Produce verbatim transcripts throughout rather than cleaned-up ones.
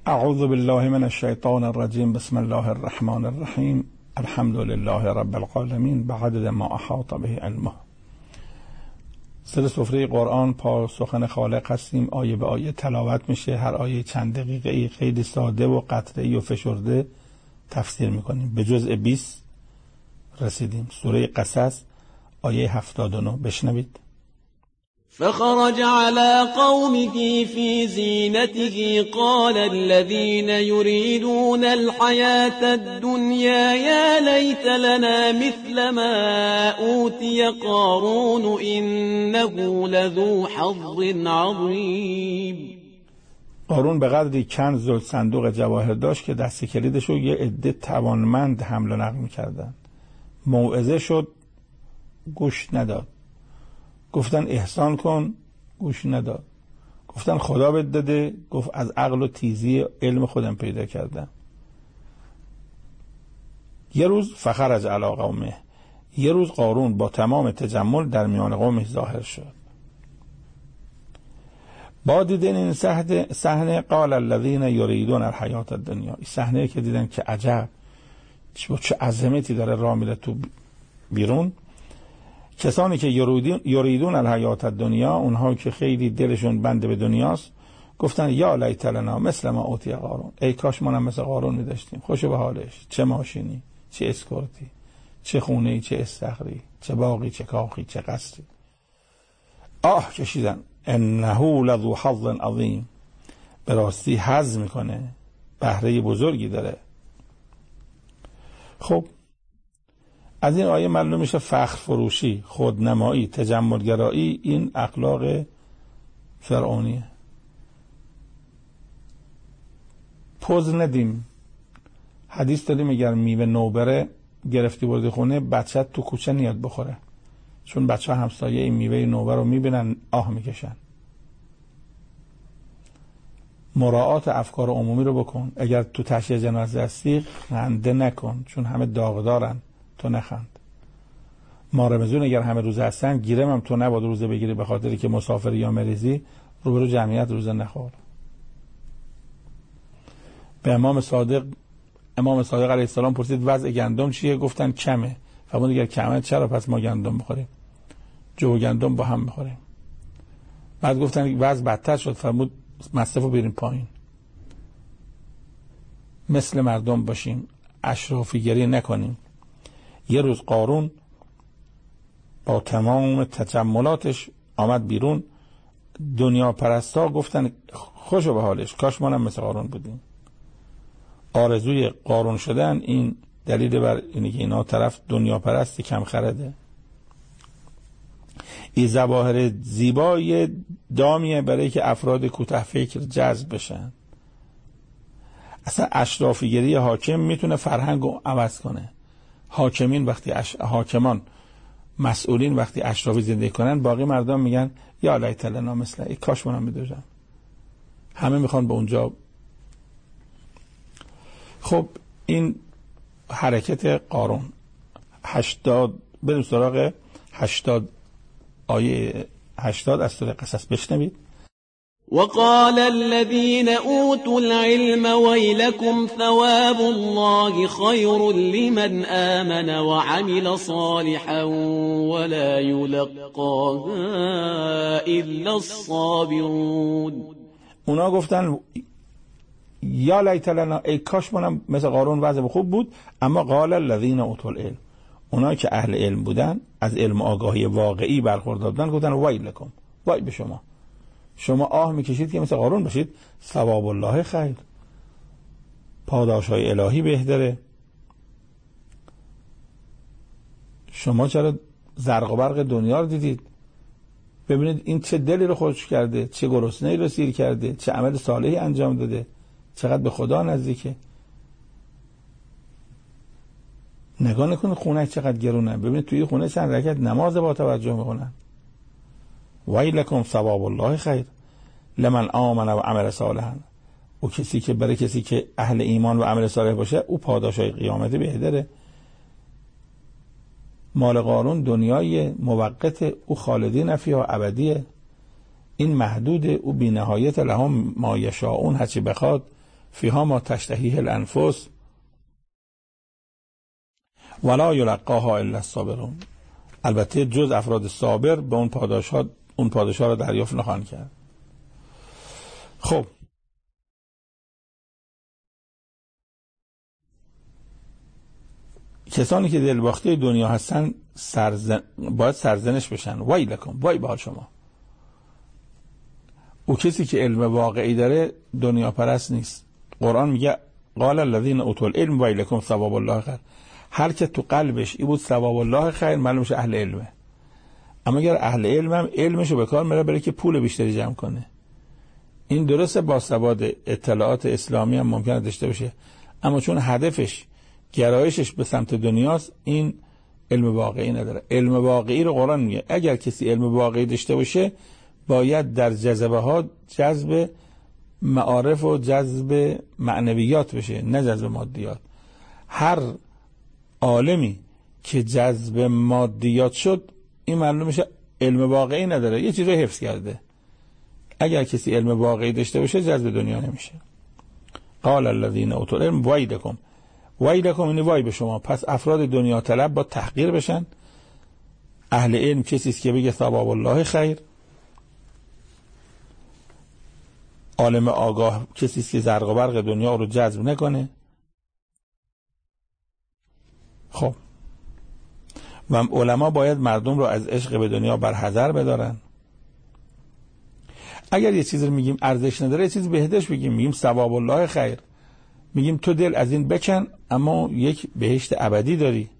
اعوذ بالله من الشیطان الرجیم. بسم الله الرحمن الرحیم. الحمد لله رب العالمین بعدد ما احاط به علمه. سر سفره قرآن پا سخن خالق هستیم. آیه به آیه تلاوت میشه. هر آیه چند دقیقه ای خیلی ساده و قطعه‌ای و فشرده تفسیر میکنیم. به جزء بیست رسیدیم. سوره قصص آیه هفتاد و نه. بشنوید. فخرج على قومه في زينته قال الذين يريدون الحياة الدنيا يا ليت لنا مثل ما أوتي قارون إنه لذو حظ عظيم. قارون به قدری کنز و صندوق جواهر داشت که دست کلیدش رو یه عده توانمند حمل و نقل می‌کردن. موعظه شد، گوش نداد. گفتن احسان کن، گوش نداد. گفتن خدا بهت داده، گفت از عقل و تیزی علم خودم پیدا کردم. یه روز فخرج علی قومه، یه روز قارون با تمام تجمل در میان قومش ظاهر شد. با دیدن این صحنه قال الذين يريدون الحياة الدنيا، این صحنه که دیدن که عجب چه عظمتی داره راه میره تو بیرون. کسانی که یریدون یریدون الحیات الدنیا، اونها که خیلی دلشون بنده به دنیاست، گفتن یا لیت لنا مثل ما اوتی قارون، ای کاش ما هم مثل قارون می داشتیم. خوشو به حالش، چه ماشینی، چه اسکورتی، چه خونه‌ای، چه استخری، چه باغی، چه کاخی، چه قصری. آه کشیدن. انه لذو حظ عظیم، به راستی حظ میکنه، بهره بزرگی داره. خب از این آیه معلوم میشه فخر فروشی، خودنمایی، تجملگرایی این اخلاق فرعونیه. پوز ندیم. حدیث داریم اگر میوه نوبره گرفتی بردی خونه، بچت تو کوچه نیاد بخوره، چون بچه ها همسایه این میوه نوبر رو میبینن آه میکشن. مراعات افکار عمومی رو بکن. اگر تو تشییع جنازه هستی خنده نکن، چون همه داغدارن، تو نخند. ما رمزون اگر همه روزه هستن، گیرم هم تو نباید روزه بگیری به خاطری که مسافری یا مریضی، روبرو جمعیت روزه نخور. به امام صادق امام صادق علیه السلام پرسید وضع گندم چیه؟ گفتن کمه. فرمود اگر کمه چرا پس ما گندم بخوریم؟ جو و گندم با هم بخوریم. بعد گفتن وضع بدتر شد. فرمود مصرفو بریم پایین، مثل مردم باشیم، اشرافی گری نکنیم. یه روز قارون با تمام تجملاتش آمد بیرون. دنیا پرستا گفتن خوشو به حالش، کاش ما هم مثل قارون بودیم. آرزوی قارون شدن این دلیل بر اینه که اینا طرف دنیا پرستی کم خرده. این ظواهر زیبای دامیه برای که افراد کوته فکر جذب بشن. اصلا اشرافیگری حاکم میتونه فرهنگ رو عوض کنه. حاکمین وقتی اش... حاکمان مسئولین وقتی اشرافی زندگی کنن، باقی مردم میگن یا لیت لنا مثل، ای کاش منم میدوشم. همه میخوان به اونجا. خب این حرکت قارون. هشتاد بریم سراغ هشتاد آیه هشتاد از سوره قصص. بشنوید. وقال الذين أوتوا العلم ويلكم ثواب الله خير لمن آمن وعمل صالحا ولا يلقاها إلا الصابرون. اونا گفتن یا لیت لنا، ای کاش منم مثل قارون وضع خوب بود. اما قال الذين اوتوا العلم، اونا که اهل علم بودن، از علم آگاهی واقعی برخوردار بودن، گفتن ویلکم، وای به شما، شما آه میکشید که مثل قارون بشید. ثواب الله خیر، پاداشهای الهی بهتره. شما چرا زرق و برق دنیا رو دیدید؟ ببینید این چه دلی رو خشک کرده، چه گرسنه‌ای رو سیر کرده، چه عمل صالحی انجام داده، چقدر به خدا نزدیکه. نگاه نکنید خونه چقدر گرونه. ببینید توی خونه چند رکعت نماز با توجه میکنن. ویلکم ثواب الله خیر لمن آمن و عمل صالحا، او کسی که برای کسی که اهل ایمان و عمل صالح باشه، او پاداشای قیامت بهتره. مال قارون دنیای موقت، او خالدین فیها ابدیه. این محدوده، او بی نهایت لهم ما یشاءون، هرچی بخواد فیها ما تشتهیه الانفس ولا یلقاها الا الصابرون. البته جز افراد صابر به اون پاداش ها اون پاداش ها را دریافت نخواهند کرد. خب کسانی که دلباخته دنیا هستن سرزن... باید سرزنش بشن. وای لکم، وای به حال شما. او کسی که علم واقعی داره دنیا پرست نیست. قرآن میگه قال الذین اوتوا العلم وای لکم ثواب الله خیر. هر که تو قلبش ای بود ثواب الله خیر، معلوم شه اهل علمه. اما اگر اهل علم هم علمشو به کار میبره برای که پول بیشتری جمع کنه. این درسته با سواد اطلاعات اسلامی هم ممکنه داشته باشه، اما چون هدفش گرایشش به سمت دنیاست این علم واقعی نداره. علم واقعی رو قرآن میگه اگر کسی علم واقعی داشته باشه باید در جذبه ها جذب معارف و جذب معنویات بشه، نه جذب مادیات. هر عالمی که جذب مادیات شد این معلوم میشه علم واقعی نداره، یه چیزی حفظ کرده. اگر کسی علم واقعی داشته باشه جذب دنیا نمیشه. قال الذین اوتوا العلم ویلکم، ویلکم یعنی وای به شما. پس افراد دنیا طلب با تحقیر بشن. اهل علم کسی است که بگه ثواب الله خیر. عالم آگاه کسی است که زرق و برق دنیا رو جذب نکنه. خب و علما باید مردم رو از عشق به دنیا برحذر بدارن. اگر یه چیز رو میگیم ارزش نداره یه چیز بهدش بگیم، میگیم ثواب الله خیر، میگیم تو دل از این بکن اما یک بهشت ابدی داری.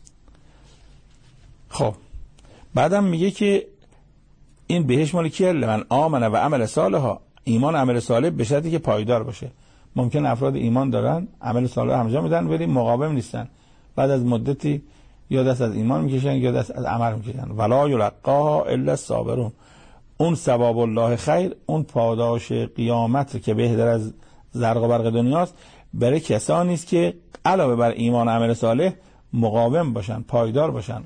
خب بعدم میگه که این بهشت مال کیه؟ لمن آمن و عمل صالحا. ایمان عمل صالح به شرطی که پایدار باشه. ممکن افراد ایمان دارن عمل صالح انجام میدن ولی مقاوم نیستن، بعد از مدتی یا دست از ایمان میکشن یا دست از عمل میکشن. ولا یلقاها الا الصابرون. اون ثواب الله خیر، اون پاداش قیامت که بهتر از زرق و برق دنیاست، برای کسانی است که علاوه بر ایمان و عمل صالح مقاوم باشن، پایدار باشن،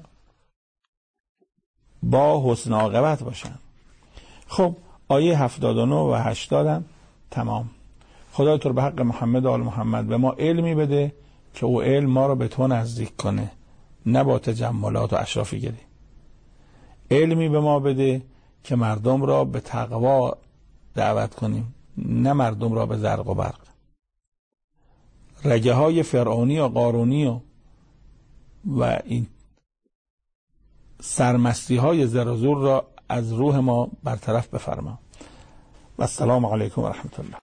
با حسن عاقبت باشن. خب آیه هفتاد و نه و هشتاد هم تمام. خدا تو به حق محمد و آل محمد به ما علمی بده که او علم ما رو به تو نزدیک کنه، نه با تجملات و اشرافیگری. علمی به ما بده که مردم را به تقوا دعوت کنیم، نه مردم را به زرق و برق. رگه های فرعونی و قارونی و, و این سرمستی های زر و زور را از روح ما برطرف بفرما. و السلام علیکم و رحمت الله.